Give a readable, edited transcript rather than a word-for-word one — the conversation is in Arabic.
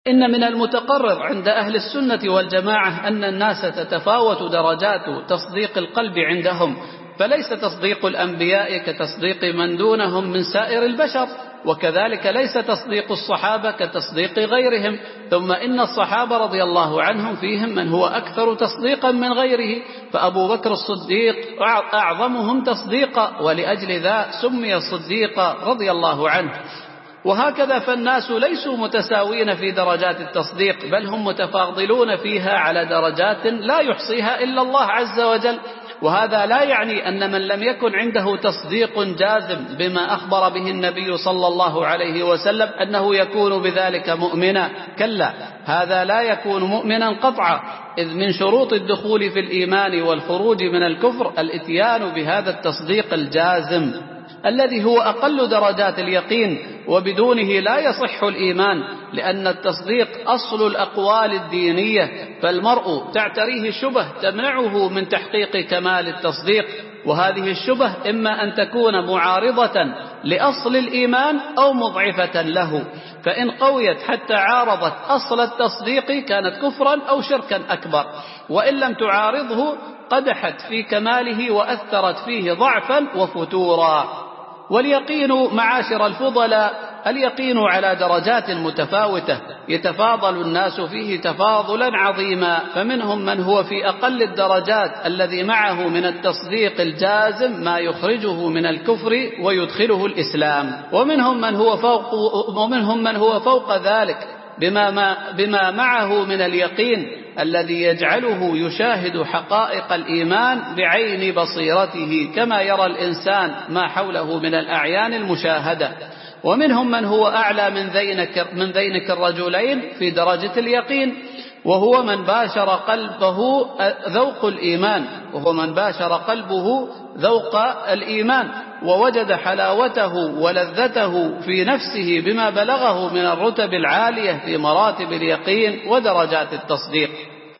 إن من المتقرر عند أهل السنة والجماعة أن الناس تتفاوت درجات تصديق القلب عندهم، فليس تصديق الأنبياء كتصديق من دونهم من سائر البشر، وكذلك ليس تصديق الصحابة كتصديق غيرهم، ثم إن الصحابة رضي الله عنهم فيهم من هو أكثر تصديقا من غيره، فأبو بكر الصديق أعظمهم تصديقا، ولأجل ذا سمي الصديق رضي الله عنه. وهكذا فالناس ليسوا متساوين في درجات التصديق، بل هم متفاضلون فيها على درجات لا يحصيها إلا الله عز وجل. وهذا لا يعني أن من لم يكن عنده تصديق جازم بما أخبر به النبي صلى الله عليه وسلم أنه يكون بذلك مؤمنا، كلا، هذا لا يكون مؤمنا قطعا، إذ من شروط الدخول في الإيمان والخروج من الكفر الإتيان بهذا التصديق الجازم الذي هو أقل درجات اليقين، وبدونه لا يصح الإيمان، لأن التصديق أصل الأقوال الدينية، فالمرء تعتريه شبه تمنعه من تحقيق كمال التصديق، وهذه الشبه إما أن تكون معارضة لأصل الإيمان أو مضعفة له، فإن قويت حتى عارضت أصل التصديق كانت كفرا أو شركا أكبر، وإن لم تعارضه قدحت في كماله وأثرت فيه ضعفا وفتورا. واليقين معاشر الفضلاء، اليقين على درجات متفاوتة يتفاضل الناس فيه تفاضلا عظيما، فمنهم من هو في أقل الدرجات الذي معه من التصديق الجازم ما يخرجه من الكفر ويدخله الإسلام، ومنهم من هو فوق ذلك بما معه من اليقين الذي يجعله يشاهد حقائق الإيمان بعين بصيرته كما يرى الإنسان ما حوله من الأعيان المشاهدة، ومنهم من هو أعلى من ذينك الرجلين في درجة اليقين، وهو من باشر قلبه ذوق الإيمان ووجد حلاوته ولذته في نفسه بما بلغه من الرتب العالية في مراتب اليقين ودرجات التصديق.